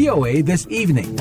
VOA This Evening.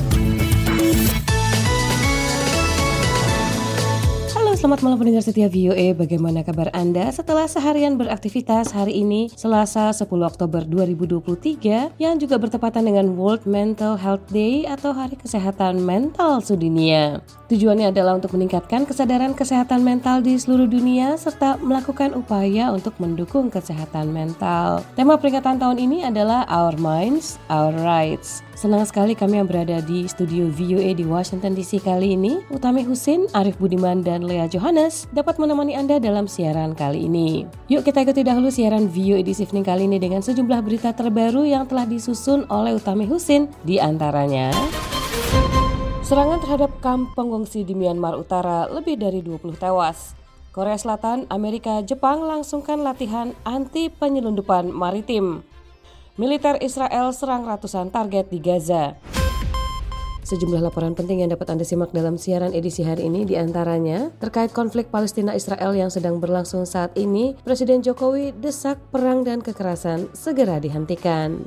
Selamat malam pendengar setia VOA, bagaimana kabar Anda setelah seharian beraktivitas hari ini Selasa 10 Oktober 2023 yang juga bertepatan dengan World Mental Health Day atau Hari Kesehatan Mental Sedunia. Tujuannya adalah untuk meningkatkan kesadaran kesehatan mental di seluruh dunia serta melakukan upaya untuk mendukung kesehatan mental. Tema peringatan tahun ini adalah Our Minds, Our Rights. Senang sekali kami yang berada di studio VOA di Washington DC kali ini. Utami Husin, Arif Budiman, dan Lea Johannes dapat menemani Anda dalam siaran kali ini. Yuk kita ikuti dahulu siaran VOA This Evening kali ini dengan sejumlah berita terbaru yang telah disusun oleh Utami Husin. Di antaranya, serangan terhadap kamp pengungsi di Myanmar Utara, lebih dari 20 tewas. Korea Selatan, Amerika, Jepang langsungkan latihan anti penyelundupan maritim. Militer Israel serang ratusan target di Gaza. Sejumlah laporan penting yang dapat Anda simak dalam siaran edisi hari ini, diantaranya terkait konflik Palestina-Israel yang sedang berlangsung saat ini, Presiden Jokowi desak perang dan kekerasan segera dihentikan.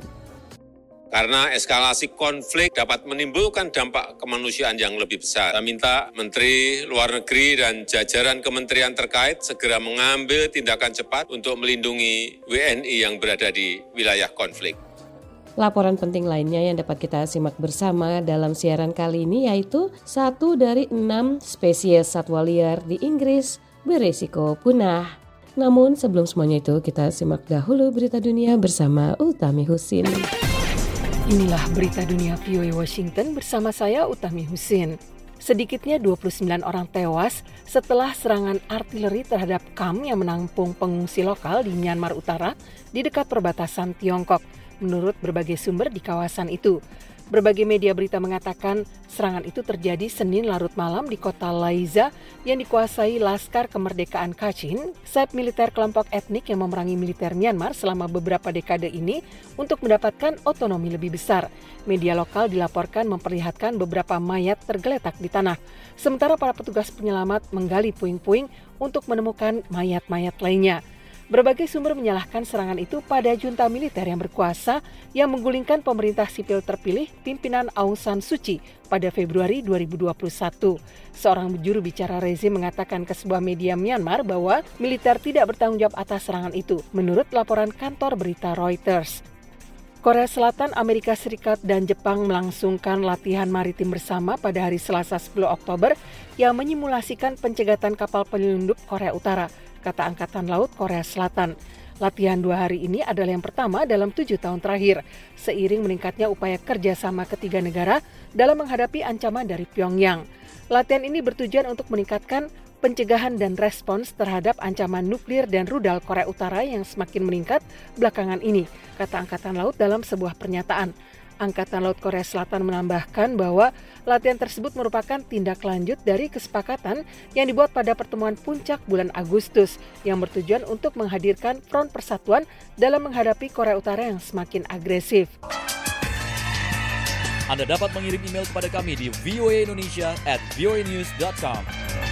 Karena eskalasi konflik dapat menimbulkan dampak kemanusiaan yang lebih besar. Saya minta Menteri Luar Negeri dan jajaran kementerian terkait segera mengambil tindakan cepat untuk melindungi WNI yang berada di wilayah konflik. Laporan penting lainnya yang dapat kita simak bersama dalam siaran kali ini yaitu 1 dari 6 spesies satwa liar di Inggris berisiko punah. Namun sebelum semuanya itu kita simak dahulu berita dunia bersama Utami Husin. Inilah berita dunia VOA Washington bersama saya Utami Husin. Sedikitnya 29 orang tewas setelah serangan artileri terhadap kamp yang menampung pengungsi lokal di Myanmar Utara di dekat perbatasan Tiongkok, menurut berbagai sumber di kawasan itu. Berbagai media berita mengatakan serangan itu terjadi Senin larut malam di kota Laiza yang dikuasai Laskar Kemerdekaan Kachin, sayap militer kelompok etnik yang memerangi militer Myanmar selama beberapa dekade ini untuk mendapatkan otonomi lebih besar. Media lokal dilaporkan memperlihatkan beberapa mayat tergeletak di tanah, sementara para petugas penyelamat menggali puing-puing untuk menemukan mayat-mayat lainnya. Berbagai sumber menyalahkan serangan itu pada junta militer yang berkuasa yang menggulingkan pemerintah sipil terpilih pimpinan Aung San Suu Kyi pada Februari 2021. Seorang juru bicara rezim mengatakan ke sebuah media Myanmar bahwa militer tidak bertanggung jawab atas serangan itu, menurut laporan kantor berita Reuters. Korea Selatan, Amerika Serikat, dan Jepang melangsungkan latihan maritim bersama pada hari Selasa 10 Oktober yang menyimulasikan pencegatan kapal penyelundup Korea Utara, kata Angkatan Laut Korea Selatan. Latihan 2 hari ini adalah yang pertama dalam 7 tahun terakhir, seiring meningkatnya upaya kerjasama ketiga negara dalam menghadapi ancaman dari Pyongyang. Latihan ini bertujuan untuk meningkatkan pencegahan dan respons terhadap ancaman nuklir dan rudal Korea Utara yang semakin meningkat belakangan ini, kata Angkatan Laut dalam sebuah pernyataan. Angkatan Laut Korea Selatan menambahkan bahwa latihan tersebut merupakan tindak lanjut dari kesepakatan yang dibuat pada pertemuan puncak bulan Agustus yang bertujuan untuk menghadirkan front persatuan dalam menghadapi Korea Utara yang semakin agresif. Anda dapat mengirim email kepada kami di voaindonesia@voanews.com.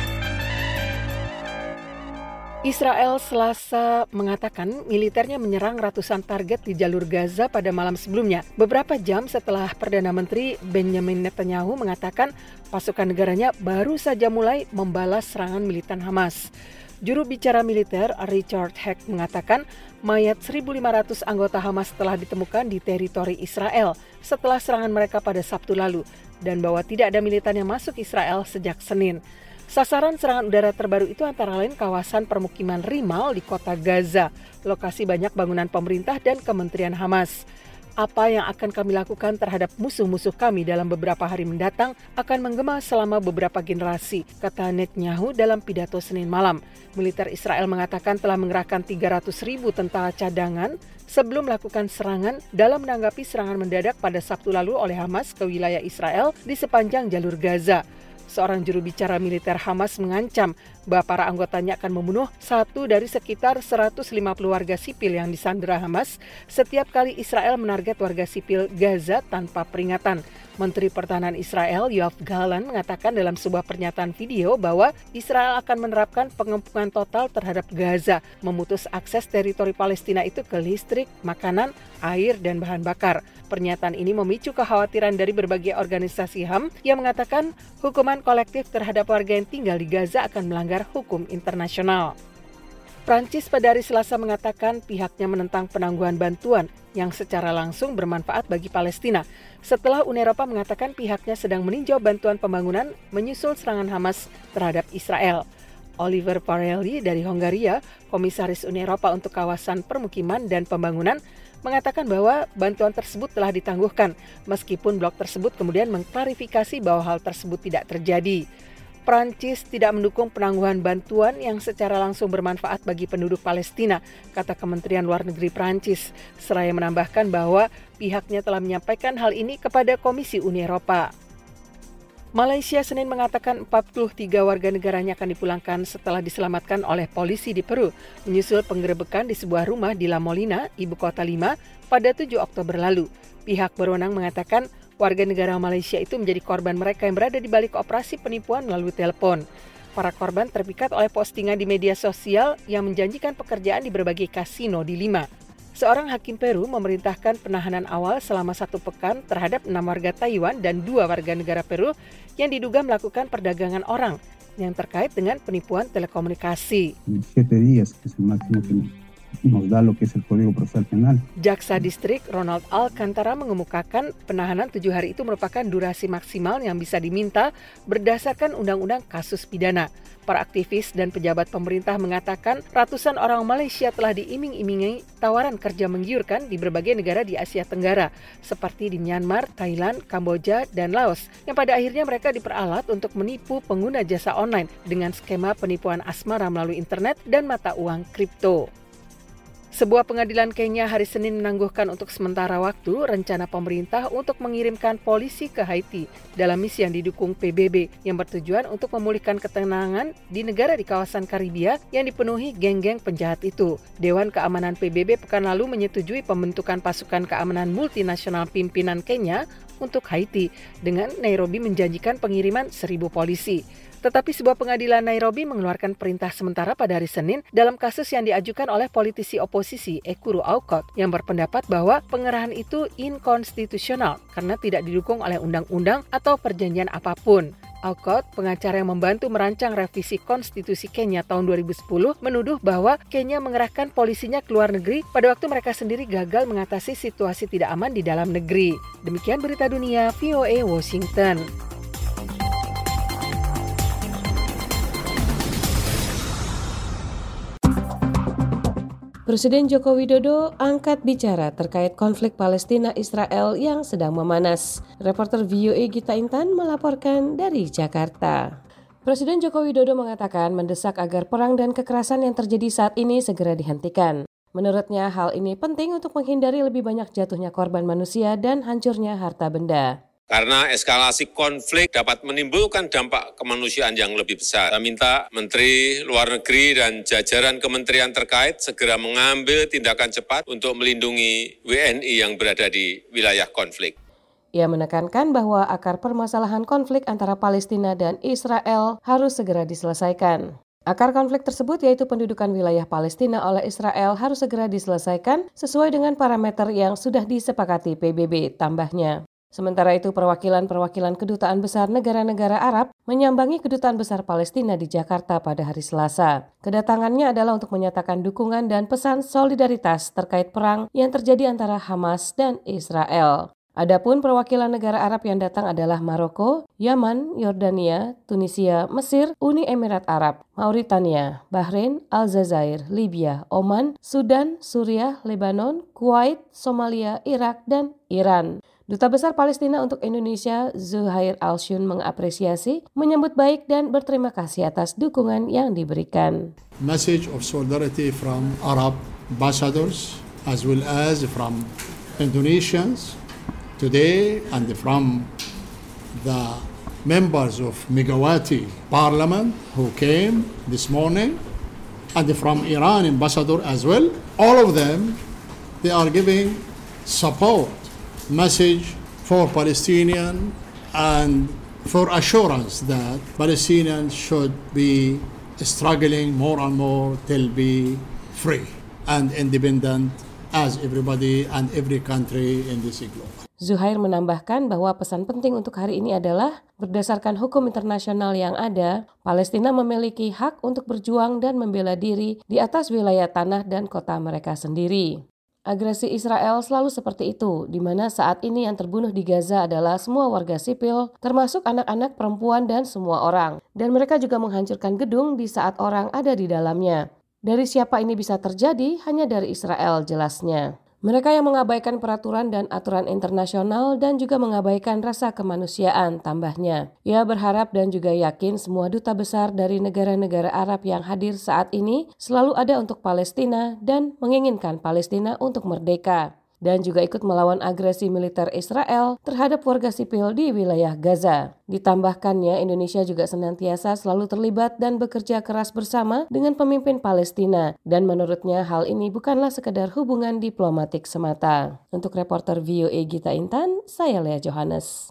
Israel Selasa mengatakan militernya menyerang ratusan target di jalur Gaza pada malam sebelumnya, beberapa jam setelah Perdana Menteri Benjamin Netanyahu mengatakan pasukan negaranya baru saja mulai membalas serangan militan Hamas. Juru bicara militer Richard Heck mengatakan mayat 1.500 anggota Hamas telah ditemukan di teritori Israel setelah serangan mereka pada Sabtu lalu dan bahwa tidak ada militan yang masuk Israel sejak Senin. Sasaran serangan udara terbaru itu antara lain kawasan permukiman Rimal di kota Gaza, lokasi banyak bangunan pemerintah dan kementerian Hamas. Apa yang akan kami lakukan terhadap musuh-musuh kami dalam beberapa hari mendatang akan menggema selama beberapa generasi, kata Netanyahu dalam pidato Senin malam. Militer Israel mengatakan telah mengerahkan 300.000 tentara cadangan sebelum melakukan serangan dalam menanggapi serangan mendadak pada Sabtu lalu oleh Hamas ke wilayah Israel di sepanjang jalur Gaza. Seorang juru bicara militer Hamas mengancam bahwa para anggotanya akan membunuh satu dari sekitar 150 warga sipil yang disandera Hamas setiap kali Israel menarget warga sipil Gaza tanpa peringatan. Menteri Pertahanan Israel Yoav Gallant mengatakan dalam sebuah pernyataan video bahwa Israel akan menerapkan pengepungan total terhadap Gaza, memutus akses teritori Palestina itu ke listrik, makanan, air, dan bahan bakar. Pernyataan ini memicu kekhawatiran dari berbagai organisasi HAM yang mengatakan hukuman kolektif terhadap warga yang tinggal di Gaza akan melanggar hukum internasional. Prancis pada hari Selasa mengatakan pihaknya menentang penangguhan bantuan yang secara langsung bermanfaat bagi Palestina setelah Uni Eropa mengatakan pihaknya sedang meninjau bantuan pembangunan menyusul serangan Hamas terhadap Israel. Oliver Parelli dari Hongaria, Komisaris Uni Eropa untuk kawasan permukiman dan pembangunan, mengatakan bahwa bantuan tersebut telah ditangguhkan, meskipun blok tersebut kemudian mengklarifikasi bahwa hal tersebut tidak terjadi. Prancis tidak mendukung penangguhan bantuan yang secara langsung bermanfaat bagi penduduk Palestina, kata Kementerian Luar Negeri Prancis, seraya menambahkan bahwa pihaknya telah menyampaikan hal ini kepada Komisi Uni Eropa. Malaysia Senin mengatakan 43 warga negaranya akan dipulangkan setelah diselamatkan oleh polisi di Peru, menyusul penggerebekan di sebuah rumah di La Molina, ibu kota 5, pada 7 Oktober lalu. Pihak berwenang mengatakan warga negara Malaysia itu menjadi korban mereka yang berada di balik operasi penipuan melalui telepon. Para korban terpikat oleh postingan di media sosial yang menjanjikan pekerjaan di berbagai kasino di Lima. Seorang hakim Peru memerintahkan penahanan awal selama 1 pekan terhadap 6 warga Taiwan dan 2 warga negara Peru yang diduga melakukan perdagangan orang yang terkait dengan penipuan telekomunikasi. 7 días que es el máximo que nos da lo que es el Código Procesal Penal. Jaksa Distrik Ronald Alcantara mengemukakan penahanan 7 hari itu merupakan durasi maksimal yang bisa diminta berdasarkan Undang-Undang Kasus Pidana. Para aktivis dan pejabat pemerintah mengatakan ratusan orang Malaysia telah diiming-imingi tawaran kerja menggiurkan di berbagai negara di Asia Tenggara, seperti di Myanmar, Thailand, Kamboja, dan Laos, yang pada akhirnya mereka diperalat untuk menipu pengguna jasa online dengan skema penipuan asmara melalui internet dan mata uang kripto. Sebuah pengadilan Kenya hari Senin menangguhkan untuk sementara waktu rencana pemerintah untuk mengirimkan polisi ke Haiti dalam misi yang didukung PBB yang bertujuan untuk memulihkan ketenangan di negara di kawasan Karibia yang dipenuhi geng-geng penjahat itu. Dewan Keamanan PBB pekan lalu menyetujui pembentukan pasukan keamanan multinasional pimpinan Kenya untuk Haiti dengan Nairobi menjanjikan pengiriman 1.000 polisi. Tetapi sebuah pengadilan Nairobi mengeluarkan perintah sementara pada hari Senin dalam kasus yang diajukan oleh politisi oposisi Ekuru Aukot yang berpendapat bahwa pengerahan itu inkonstitusional karena tidak didukung oleh undang-undang atau perjanjian apapun. Aukot, pengacara yang membantu merancang revisi konstitusi Kenya tahun 2010, menuduh bahwa Kenya mengerahkan polisinya ke luar negeri pada waktu mereka sendiri gagal mengatasi situasi tidak aman di dalam negeri. Demikian berita dunia VOA Washington. Presiden Joko Widodo angkat bicara terkait konflik Palestina-Israel yang sedang memanas. Reporter VOA Gita Intan melaporkan dari Jakarta. Presiden Joko Widodo mengatakan mendesak agar perang dan kekerasan yang terjadi saat ini segera dihentikan. Menurutnya hal ini penting untuk menghindari lebih banyak jatuhnya korban manusia dan hancurnya harta benda. Karena eskalasi konflik dapat menimbulkan dampak kemanusiaan yang lebih besar. Saya minta Menteri Luar Negeri dan jajaran kementerian terkait segera mengambil tindakan cepat untuk melindungi WNI yang berada di wilayah konflik. Ia menekankan bahwa akar permasalahan konflik antara Palestina dan Israel harus segera diselesaikan. Akar konflik tersebut yaitu pendudukan wilayah Palestina oleh Israel harus segera diselesaikan sesuai dengan parameter yang sudah disepakati PBB, tambahnya. Sementara itu, perwakilan-perwakilan kedutaan besar negara-negara Arab menyambangi kedutaan besar Palestina di Jakarta pada hari Selasa. Kedatangannya adalah untuk menyatakan dukungan dan pesan solidaritas terkait perang yang terjadi antara Hamas dan Israel. Adapun perwakilan negara Arab yang datang adalah Maroko, Yaman, Yordania, Tunisia, Mesir, Uni Emirat Arab, Mauritania, Bahrain, Aljazair, Libya, Oman, Sudan, Suriah, Lebanon, Kuwait, Somalia, Irak, dan Iran. Duta Besar Palestina untuk Indonesia, Zuhair Al-Shun, mengapresiasi, menyambut baik dan berterima kasih atas dukungan yang diberikan. Message of solidarity from Arab ambassadors as well as from Indonesians today and from the members of Megawati Parliament who came this morning, and from Iran ambassador as well. All of them, they are giving support message for Palestinian and for assurance that Palestinians should be struggling more and more till be free and independent as everybody and every country in this globe. Zuhair menambahkan bahwa pesan penting untuk hari ini adalah berdasarkan hukum internasional yang ada, Palestina memiliki hak untuk berjuang dan membela diri di atas wilayah tanah dan kota mereka sendiri. Agresi Israel selalu seperti itu, di mana saat ini yang terbunuh di Gaza adalah semua warga sipil, termasuk anak-anak, perempuan, dan semua orang. Dan mereka juga menghancurkan gedung di saat orang ada di dalamnya. Dari siapa ini bisa terjadi? Hanya dari Israel, jelasnya. Mereka yang mengabaikan peraturan dan aturan internasional dan juga mengabaikan rasa kemanusiaan, tambahnya. Ia berharap dan juga yakin semua duta besar dari negara-negara Arab yang hadir saat ini selalu ada untuk Palestina dan menginginkan Palestina untuk merdeka. Dan juga ikut melawan agresi militer Israel terhadap warga sipil di wilayah Gaza. Ditambahkannya, Indonesia juga senantiasa selalu terlibat dan bekerja keras bersama dengan pemimpin Palestina. Dan menurutnya hal ini bukanlah sekedar hubungan diplomatik semata. Untuk reporter VOA Gita Intan, saya Lea Johannes.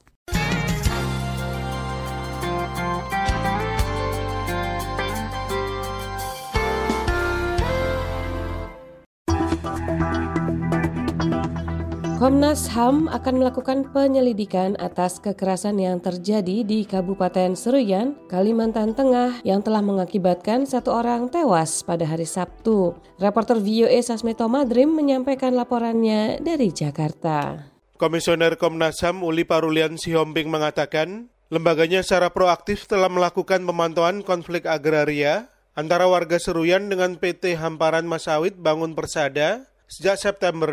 Komnas HAM akan melakukan penyelidikan atas kekerasan yang terjadi di Kabupaten Seruyan, Kalimantan Tengah yang telah mengakibatkan 1 orang tewas pada hari Sabtu. Reporter VOA Sasmito Madrim menyampaikan laporannya dari Jakarta. Komisioner Komnas HAM Uli Parulian Sihombing mengatakan, lembaganya secara proaktif telah melakukan pemantauan konflik agraria antara warga Seruyan dengan PT Hamparan Masawit Bangun Persada sejak September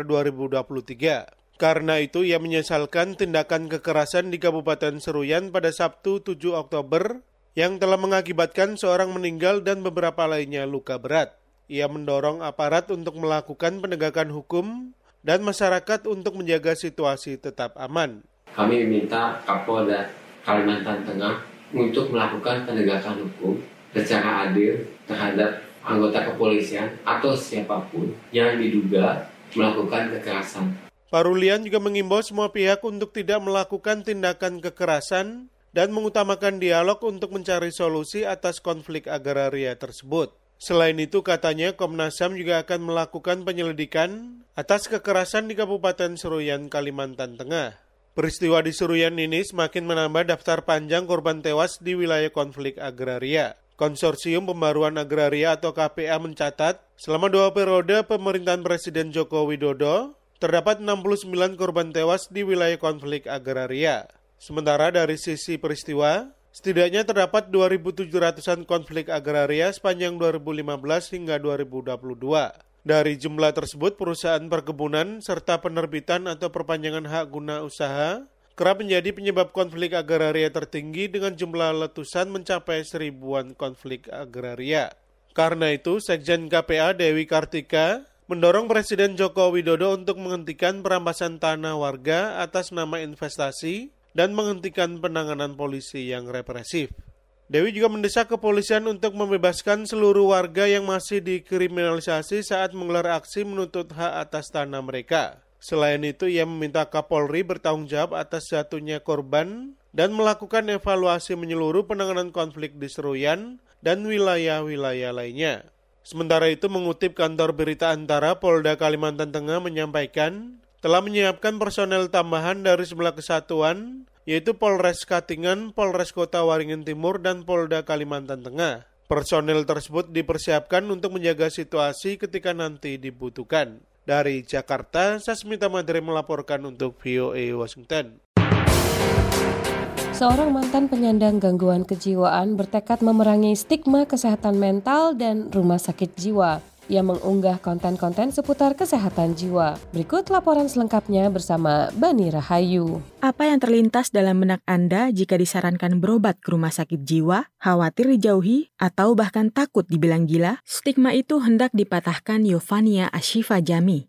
2023. Karena itu, ia menyesalkan tindakan kekerasan di Kabupaten Seruyan pada Sabtu 7 Oktober yang telah mengakibatkan seorang meninggal dan beberapa lainnya luka berat. Ia mendorong aparat untuk melakukan penegakan hukum dan masyarakat untuk menjaga situasi tetap aman. Kami meminta Kapolda Kalimantan Tengah untuk melakukan penegakan hukum secara adil terhadap anggota kepolisian atau siapapun yang diduga melakukan kekerasan. Parulian juga mengimbau semua pihak untuk tidak melakukan tindakan kekerasan dan mengutamakan dialog untuk mencari solusi atas konflik agraria tersebut. Selain itu, katanya Komnas HAM juga akan melakukan penyelidikan atas kekerasan di Kabupaten Seruyan, Kalimantan Tengah. Peristiwa di Seruyan ini semakin menambah daftar panjang korban tewas di wilayah konflik agraria. Konsorsium Pembaruan Agraria atau KPA mencatat, selama 2 periode pemerintahan Presiden Joko Widodo, terdapat 69 korban tewas di wilayah konflik agraria. Sementara dari sisi peristiwa, setidaknya terdapat 2.700-an konflik agraria sepanjang 2015 hingga 2022. Dari jumlah tersebut, perusahaan perkebunan serta penerbitan atau perpanjangan hak guna usaha kerap menjadi penyebab konflik agraria tertinggi dengan jumlah letusan mencapai 1000-an konflik agraria. Karena itu, Sekjen KPA Dewi Kartika mendorong Presiden Joko Widodo untuk menghentikan perampasan tanah warga atas nama investasi dan menghentikan penanganan polisi yang represif. Dewi juga mendesak kepolisian untuk membebaskan seluruh warga yang masih dikriminalisasi saat menggelar aksi menuntut hak atas tanah mereka. Selain itu, ia meminta Kapolri bertanggung jawab atas jatuhnya korban dan melakukan evaluasi menyeluruh penanganan konflik di Seruyan dan wilayah-wilayah lainnya. Sementara itu, mengutip kantor berita Antara, Polda Kalimantan Tengah menyampaikan telah menyiapkan personel tambahan dari 11 kesatuan, yaitu Polres Katingan, Polres Kota Waringin Timur, dan Polda Kalimantan Tengah. Personel tersebut dipersiapkan untuk menjaga situasi ketika nanti dibutuhkan. Dari Jakarta, Sasmita Madrim melaporkan untuk VOA Washington. Seorang mantan penyandang gangguan kejiwaan bertekad memerangi stigma kesehatan mental dan rumah sakit jiwa. Ia mengunggah konten-konten seputar kesehatan jiwa. Berikut laporan selengkapnya bersama Bani Rahayu. Apa yang terlintas dalam benak Anda jika disarankan berobat ke rumah sakit jiwa, khawatir dijauhi, atau bahkan takut dibilang gila? Stigma itu hendak dipatahkan Yovania Ashifa Jami.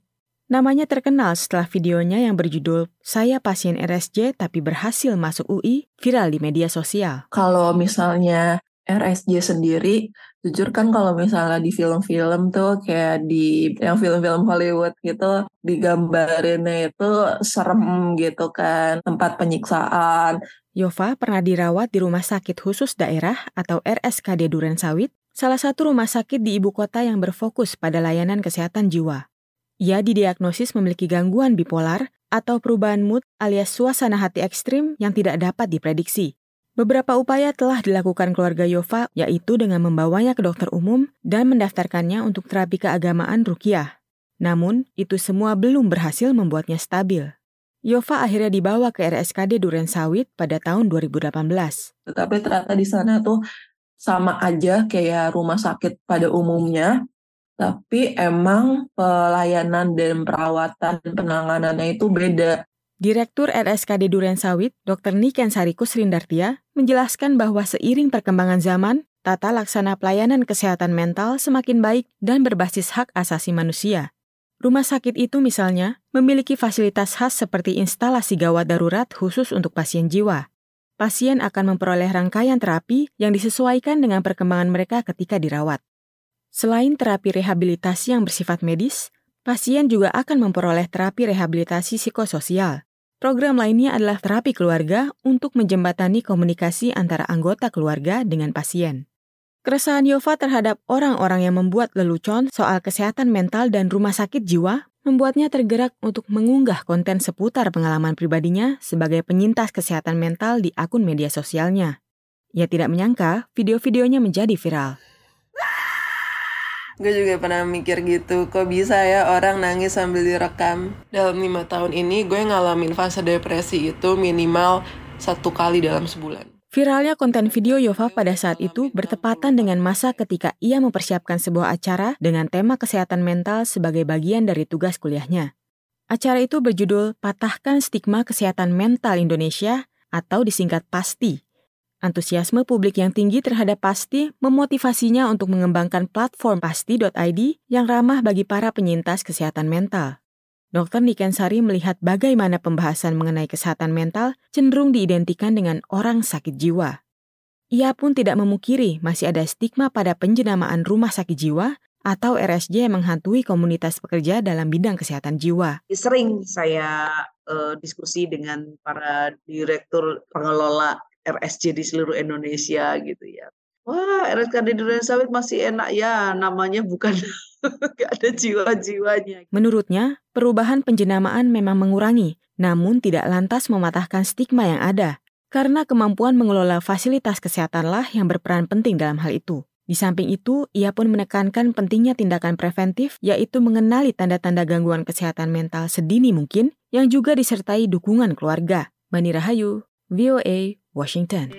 Namanya terkenal setelah videonya yang berjudul "Saya Pasien RSJ Tapi Berhasil Masuk UI" viral di media sosial. Kalau misalnya RSJ sendiri, jujur kan kalau misalnya di film-film tuh kayak di yang film-film Hollywood gitu, digambarinnya itu serem gitu kan, tempat penyiksaan. Yova pernah dirawat di Rumah Sakit Khusus Daerah atau RSKD Durensawit, salah satu rumah sakit di ibu kota yang berfokus pada layanan kesehatan jiwa. Ia didiagnosis memiliki gangguan bipolar atau perubahan mood alias suasana hati ekstrim yang tidak dapat diprediksi. Beberapa upaya telah dilakukan keluarga Yova, yaitu dengan membawanya ke dokter umum dan mendaftarkannya untuk terapi keagamaan ruqyah. Namun, itu semua belum berhasil membuatnya stabil. Yova akhirnya dibawa ke RSKD Durensawit pada tahun 2018. Tetapi ternyata di sana tuh sama aja kayak rumah sakit pada umumnya, tapi emang pelayanan dan perawatan dan penanganannya itu beda. Direktur RSKD Durensawit, Dr. Niken Sari Kusrindartia, menjelaskan bahwa seiring perkembangan zaman, tata laksana pelayanan kesehatan mental semakin baik dan berbasis hak asasi manusia. Rumah sakit itu misalnya memiliki fasilitas khas seperti instalasi gawat darurat khusus untuk pasien jiwa. Pasien akan memperoleh rangkaian terapi yang disesuaikan dengan perkembangan mereka ketika dirawat. Selain terapi rehabilitasi yang bersifat medis, pasien juga akan memperoleh terapi rehabilitasi psikososial. Program lainnya adalah terapi keluarga untuk menjembatani komunikasi antara anggota keluarga dengan pasien. Keresahan Yova terhadap orang-orang yang membuat lelucon soal kesehatan mental dan rumah sakit jiwa membuatnya tergerak untuk mengunggah konten seputar pengalaman pribadinya sebagai penyintas kesehatan mental di akun media sosialnya. Ia tidak menyangka video-videonya menjadi viral. Gue juga pernah mikir gitu, kok bisa ya orang nangis sambil direkam. Dalam 5 tahun ini gue ngalamin fase depresi itu minimal 1 kali dalam sebulan. Viralnya konten video Yova pada saat itu bertepatan dengan masa ketika ia mempersiapkan sebuah acara dengan tema kesehatan mental sebagai bagian dari tugas kuliahnya. Acara itu berjudul Patahkan Stigma Kesehatan Mental Indonesia atau disingkat PASTI. Antusiasme publik yang tinggi terhadap PASTI memotivasinya untuk mengembangkan platform pasti.id yang ramah bagi para penyintas kesehatan mental. Dr. Niken Sari melihat bagaimana pembahasan mengenai kesehatan mental cenderung diidentikan dengan orang sakit jiwa. Ia pun tidak memungkiri masih ada stigma pada penjenamaan rumah sakit jiwa atau RSJ yang menghantui komunitas pekerja dalam bidang kesehatan jiwa. Sering saya diskusi dengan para direktur pengelola RSJ di seluruh Indonesia gitu ya. Wah, RSKD Durensawit masih enak ya, namanya bukan gak ada jiwa-jiwanya. Menurutnya, perubahan penjenamaan memang mengurangi, namun tidak lantas mematahkan stigma yang ada, karena kemampuan mengelola fasilitas kesehatanlah yang berperan penting dalam hal itu. Di samping itu, ia pun menekankan pentingnya tindakan preventif, yaitu mengenali tanda-tanda gangguan kesehatan mental sedini mungkin, yang juga disertai dukungan keluarga. Bani Rahayu, VOA, Washington.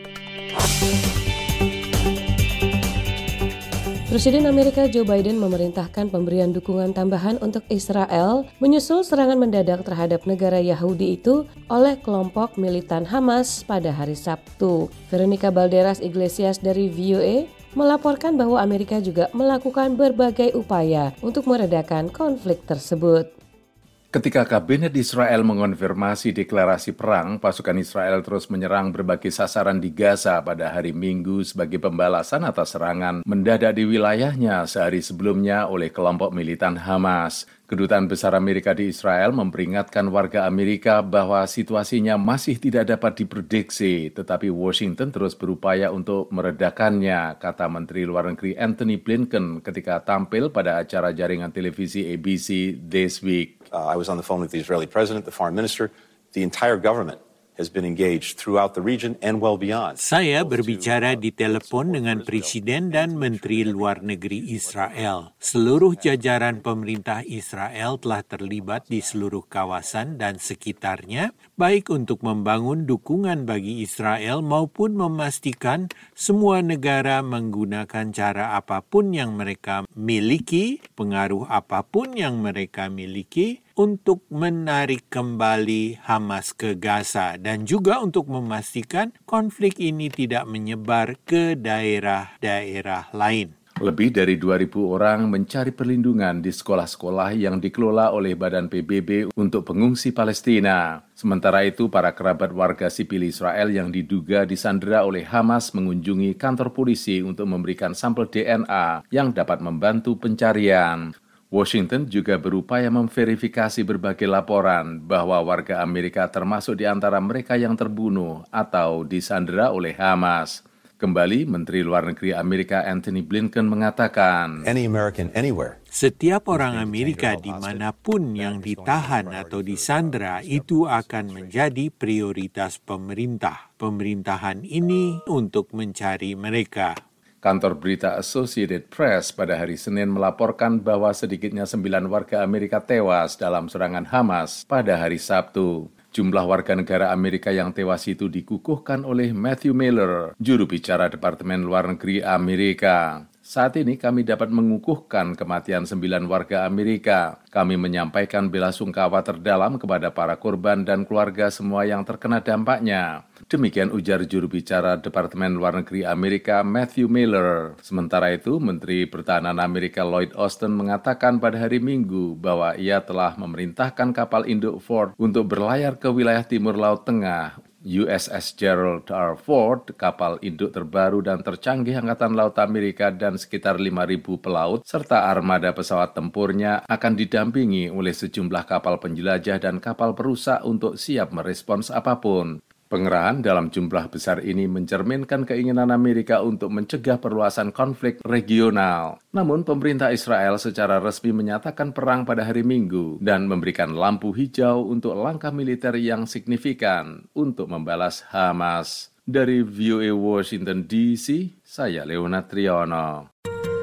Presiden Amerika Joe Biden memerintahkan pemberian dukungan tambahan untuk Israel menyusul serangan mendadak terhadap negara Yahudi itu oleh kelompok militan Hamas pada hari Sabtu. Veronica Balderas Iglesias dari VOA melaporkan bahwa Amerika juga melakukan berbagai upaya untuk meredakan konflik tersebut. Ketika Kabinet Israel mengonfirmasi deklarasi perang, pasukan Israel terus menyerang berbagai sasaran di Gaza pada hari Minggu sebagai pembalasan atas serangan mendadak di wilayahnya sehari sebelumnya oleh kelompok militan Hamas. Kedutaan Besar Amerika di Israel memperingatkan warga Amerika bahwa situasinya masih tidak dapat diprediksi, tetapi Washington terus berupaya untuk meredakannya, kata Menteri Luar Negeri Antony Blinken ketika tampil pada acara jaringan televisi ABC This Week. I was on the phone with the Israeli president, the foreign minister, the entire government has been engaged throughout the region and well beyond. Saya berbicara di telepon dengan Presiden dan Menteri Luar Negeri Israel. Seluruh jajaran pemerintah Israel telah terlibat di seluruh kawasan dan sekitarnya, baik untuk membangun dukungan bagi Israel maupun memastikan semua negara menggunakan cara apapun yang mereka miliki, pengaruh apapun yang mereka miliki, untuk menarik kembali Hamas ke Gaza dan juga untuk memastikan konflik ini tidak menyebar ke daerah-daerah lain. Lebih dari 2.000 orang mencari perlindungan di sekolah-sekolah yang dikelola oleh Badan PBB untuk pengungsi Palestina. Sementara itu, para kerabat warga sipil Israel yang diduga disandera oleh Hamas mengunjungi kantor polisi untuk memberikan sampel DNA yang dapat membantu pencarian. Washington juga berupaya memverifikasi berbagai laporan bahwa warga Amerika termasuk di antara mereka yang terbunuh atau disandera oleh Hamas. Kembali, Menteri Luar Negeri Amerika Antony Blinken mengatakan, Any American anywhere. Setiap orang Amerika dimanapun yang ditahan atau disandera itu akan menjadi prioritas pemerintah. Pemerintahan ini untuk mencari mereka. Kantor berita Associated Press pada hari Senin melaporkan bahwa sedikitnya 9 warga Amerika tewas dalam serangan Hamas pada hari Sabtu. Jumlah warga negara Amerika yang tewas itu dikukuhkan oleh Matthew Miller, juru bicara Departemen Luar Negeri Amerika. Saat ini kami dapat mengukuhkan kematian 9 warga Amerika. Kami menyampaikan belasungkawa terdalam kepada para korban dan keluarga semua yang terkena dampaknya. Demikian ujar juru bicara Departemen Luar Negeri Amerika Matthew Miller. Sementara itu, Menteri Pertahanan Amerika Lloyd Austin mengatakan pada hari Minggu bahwa ia telah memerintahkan kapal induk Ford untuk berlayar ke wilayah Timur Laut Tengah. USS Gerald R. Ford, kapal induk terbaru dan tercanggih Angkatan Laut Amerika dan sekitar 5.000 pelaut, serta armada pesawat tempurnya akan didampingi oleh sejumlah kapal penjelajah dan kapal perusak untuk siap merespons apapun. Pengerahan dalam jumlah besar ini mencerminkan keinginan Amerika untuk mencegah perluasan konflik regional. Namun, pemerintah Israel secara resmi menyatakan perang pada hari Minggu dan memberikan lampu hijau untuk langkah militer yang signifikan untuk membalas Hamas. Dari VOA Washington DC, saya Leonard Triono.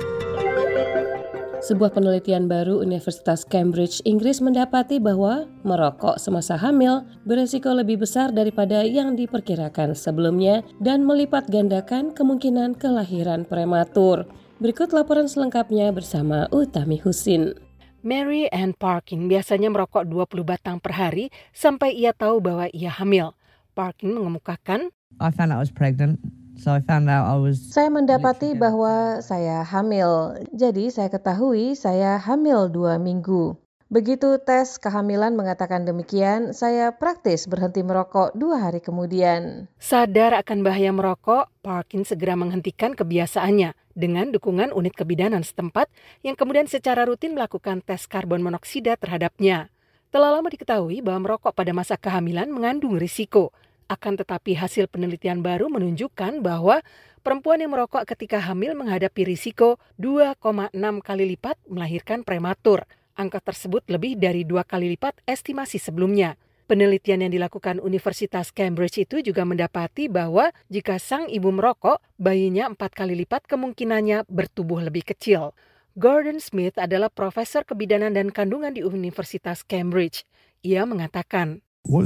Sebuah penelitian baru Universitas Cambridge, Inggris mendapati bahwa merokok semasa hamil beresiko lebih besar daripada yang diperkirakan sebelumnya dan melipat gandakan kemungkinan kelahiran prematur. Berikut laporan selengkapnya bersama Utami Husin. Mary Ann Parkin biasanya merokok 20 batang per hari sampai ia tahu bahwa ia hamil. Parkin mengemukakan, I found out I was pregnant. Saya mendapati bahwa saya hamil, jadi saya ketahui saya hamil 2 minggu. Begitu tes kehamilan mengatakan demikian, saya praktis berhenti merokok 2 hari kemudian. Sadar akan bahaya merokok, Parkin segera menghentikan kebiasaannya dengan dukungan unit kebidanan setempat yang kemudian secara rutin melakukan tes karbon monoksida terhadapnya. Telah lama diketahui bahwa merokok pada masa kehamilan mengandung risiko. Akan tetapi hasil penelitian baru menunjukkan bahwa perempuan yang merokok ketika hamil menghadapi risiko 2,6 kali lipat melahirkan prematur. Angka tersebut lebih dari 2 kali lipat estimasi sebelumnya. Penelitian yang dilakukan Universitas Cambridge itu juga mendapati bahwa jika sang ibu merokok, bayinya 4 kali lipat kemungkinannya bertubuh lebih kecil. Gordon Smith adalah profesor kebidanan dan kandungan di Universitas Cambridge. Ia mengatakan,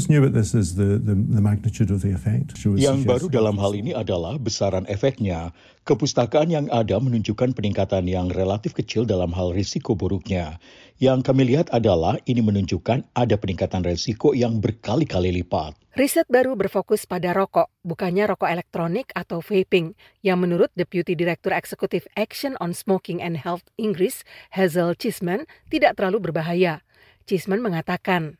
Yang baru dalam hal ini adalah besaran efeknya. Kepustakaan yang ada menunjukkan peningkatan yang relatif kecil dalam hal risiko buruknya. Yang kami lihat adalah ini menunjukkan ada peningkatan risiko yang berkali-kali lipat. Riset baru berfokus pada rokok, bukannya rokok elektronik atau vaping, yang menurut Deputy Director Executive Action on Smoking and Health Inggris, Hazel Cheeseman, tidak terlalu berbahaya. Cheeseman mengatakan,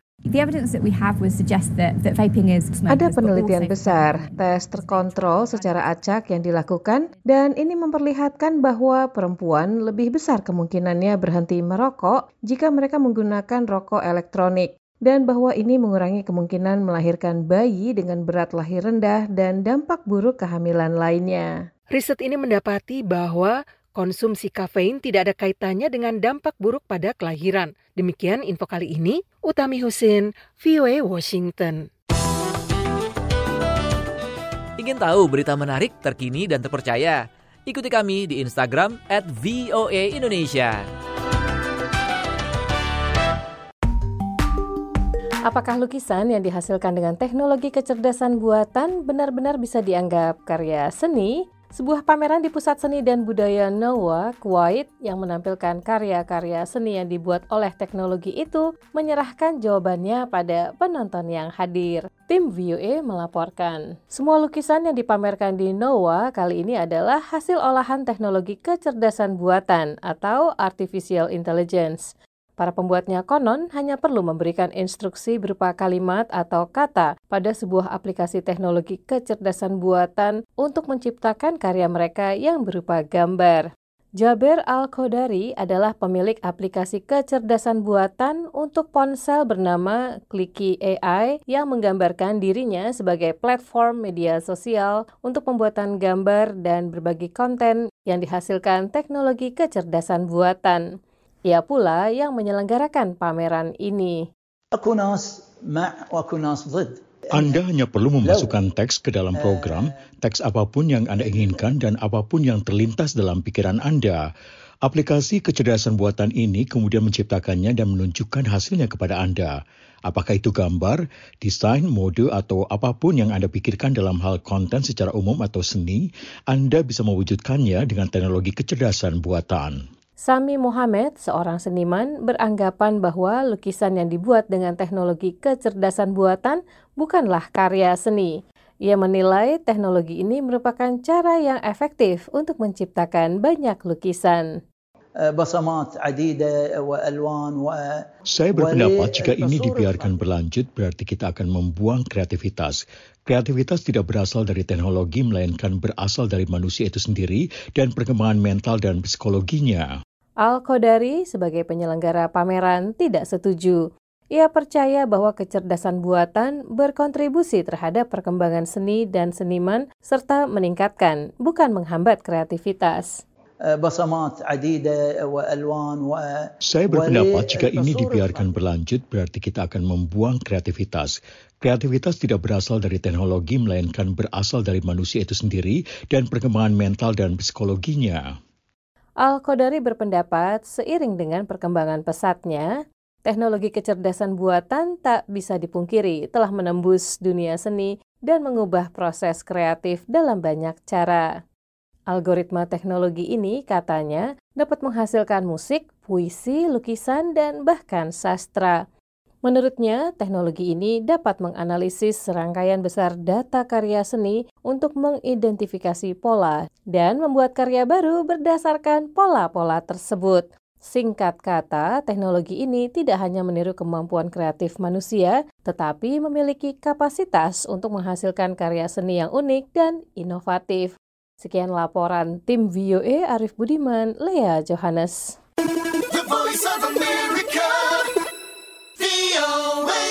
Ada penelitian besar, tes terkontrol secara acak yang dilakukan, dan ini memperlihatkan bahwa perempuan lebih besar kemungkinannya berhenti merokok jika mereka menggunakan rokok elektronik, dan bahwa ini mengurangi kemungkinan melahirkan bayi dengan berat lahir rendah dan dampak buruk kehamilan lainnya. Riset ini mendapati bahwa konsumsi kafein tidak ada kaitannya dengan dampak buruk pada kelahiran. Demikian info kali ini, Utami Husin, VOA Washington. Ingin tahu berita menarik, terkini, dan terpercaya? Ikuti kami di Instagram @voaindonesia. Apakah lukisan yang dihasilkan dengan teknologi kecerdasan buatan benar-benar bisa dianggap karya seni? Sebuah pameran di Pusat Seni dan Budaya NOA, Kuwait, yang menampilkan karya-karya seni yang dibuat oleh teknologi itu menyerahkan jawabannya pada penonton yang hadir. Tim VOA melaporkan. Semua lukisan yang dipamerkan di NOA kali ini adalah hasil olahan teknologi kecerdasan buatan atau artificial intelligence. Para pembuatnya konon hanya perlu memberikan instruksi berupa kalimat atau kata pada sebuah aplikasi teknologi kecerdasan buatan untuk menciptakan karya mereka yang berupa gambar. Jaber Al-Qodari adalah pemilik aplikasi kecerdasan buatan untuk ponsel bernama Clicky AI yang menggambarkan dirinya sebagai platform media sosial untuk pembuatan gambar dan berbagi konten yang dihasilkan teknologi kecerdasan buatan. Ia pula yang menyelenggarakan pameran ini. Anda hanya perlu memasukkan teks ke dalam program, teks apapun yang Anda inginkan dan apapun yang terlintas dalam pikiran Anda. Aplikasi kecerdasan buatan ini kemudian menciptakannya dan menunjukkan hasilnya kepada Anda. Apakah itu gambar, desain, mode, atau apapun yang Anda pikirkan dalam hal konten secara umum atau seni, Anda bisa mewujudkannya dengan teknologi kecerdasan buatan. Sami Mohammed, seorang seniman, beranggapan bahwa lukisan yang dibuat dengan teknologi kecerdasan buatan bukanlah karya seni. Ia menilai teknologi ini merupakan cara yang efektif untuk menciptakan banyak lukisan. Saya berpendapat jika ini dibiarkan berlanjut berarti kita akan membuang kreativitas. Kreativitas tidak berasal dari teknologi melainkan berasal dari manusia itu sendiri dan perkembangan mental dan psikologinya. Al-Qodari sebagai penyelenggara pameran tidak setuju. Ia percaya bahwa kecerdasan buatan berkontribusi terhadap perkembangan seni dan seniman serta meningkatkan, bukan menghambat kreativitas. Saya berpendapat jika ini dibiarkan berlanjut berarti kita akan membuang kreativitas. Kreativitas tidak berasal dari teknologi melainkan berasal dari manusia itu sendiri dan perkembangan mental dan psikologinya. Al-Qodari berpendapat seiring dengan perkembangan pesatnya, teknologi kecerdasan buatan tak bisa dipungkiri telah menembus dunia seni dan mengubah proses kreatif dalam banyak cara. Algoritma teknologi ini katanya dapat menghasilkan musik, puisi, lukisan, dan bahkan sastra. Menurutnya, teknologi ini dapat menganalisis serangkaian besar data karya seni untuk mengidentifikasi pola dan membuat karya baru berdasarkan pola-pola tersebut. Singkat kata, teknologi ini tidak hanya meniru kemampuan kreatif manusia, tetapi memiliki kapasitas untuk menghasilkan karya seni yang unik dan inovatif. Sekian laporan tim VOA Arif Budiman, Lea Johannes. The Voice of America, VOA.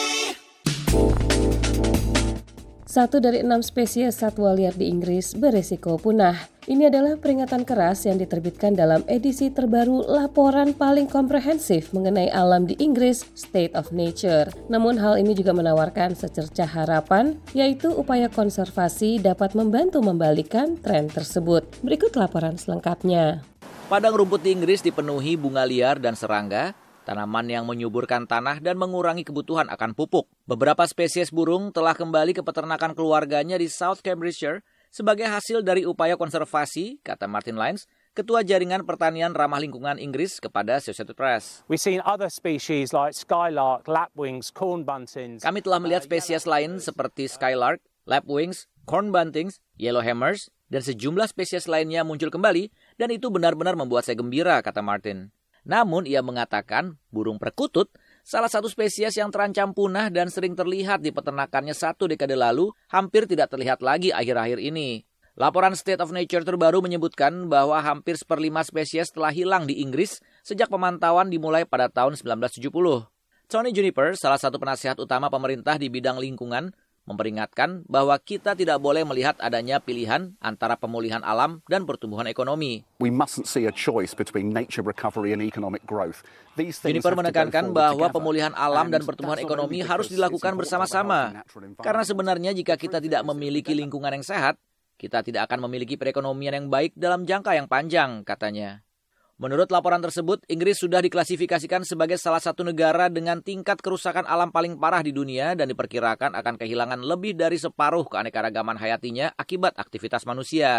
1 dari 6 spesies satwa liar di Inggris beresiko punah. Ini adalah peringatan keras yang diterbitkan dalam edisi terbaru laporan paling komprehensif mengenai alam di Inggris, State of Nature. Namun hal ini juga menawarkan secercah harapan, yaitu upaya konservasi dapat membantu membalikan tren tersebut. Berikut laporan selengkapnya. Padang rumput di Inggris dipenuhi bunga liar dan serangga, tanaman yang menyuburkan tanah dan mengurangi kebutuhan akan pupuk. Beberapa spesies burung telah kembali ke peternakan keluarganya di South Cambridgeshire sebagai hasil dari upaya konservasi, kata Martin Lyons, Ketua Jaringan Pertanian Ramah Lingkungan Inggris kepada Associated Press. We've seen other species like skylark, lapwings, corn buntings. Kami telah melihat spesies lain seperti skylark, lapwings, corn buntings, yellowhammers, dan sejumlah spesies lainnya muncul kembali, dan itu benar-benar membuat saya gembira, kata Martin. Namun ia mengatakan burung perkutut, salah satu spesies yang terancam punah dan sering terlihat di peternakannya 1 dekade lalu, hampir tidak terlihat lagi akhir-akhir ini. Laporan State of Nature terbaru menyebutkan bahwa hampir 1/5 spesies telah hilang di Inggris sejak pemantauan dimulai pada tahun 1970. Tony Juniper, salah satu penasihat utama pemerintah di bidang lingkungan, memperingatkan bahwa kita tidak boleh melihat adanya pilihan antara pemulihan alam dan pertumbuhan ekonomi. We mustn't see a choice between nature recovery and economic growth. Juniper menekankan bahwa pemulihan alam dan pertumbuhan ekonomi harus dilakukan bersama-sama. Karena sebenarnya jika kita tidak memiliki lingkungan yang sehat, kita tidak akan memiliki perekonomian yang baik dalam jangka yang panjang, katanya. Menurut laporan tersebut, Inggris sudah diklasifikasikan sebagai salah satu negara dengan tingkat kerusakan alam paling parah di dunia dan diperkirakan akan kehilangan lebih dari separuh keanekaragaman hayatinya akibat aktivitas manusia.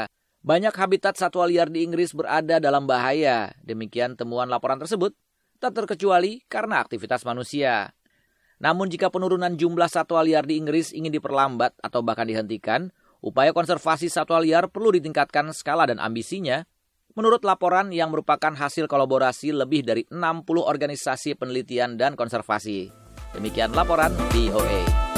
Banyak habitat satwa liar di Inggris berada dalam bahaya. Demikian temuan laporan tersebut, tak terkecuali karena aktivitas manusia. Namun jika penurunan jumlah satwa liar di Inggris ingin diperlambat atau bahkan dihentikan, upaya konservasi satwa liar perlu ditingkatkan skala dan ambisinya. Menurut laporan yang merupakan hasil kolaborasi lebih dari 60 organisasi penelitian dan konservasi. Demikian laporan VOA.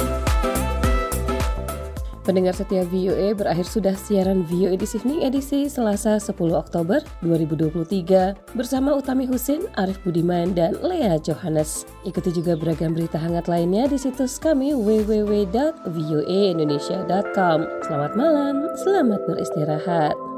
Pendengar setia VOA, berakhir sudah siaran VOA This Evening edisi Selasa 10 Oktober 2023 bersama Utami Husin, Arif Budiman, dan Lea Johannes. Ikuti juga beragam berita hangat lainnya di situs kami www.voaindonesia.com. Selamat malam, selamat beristirahat.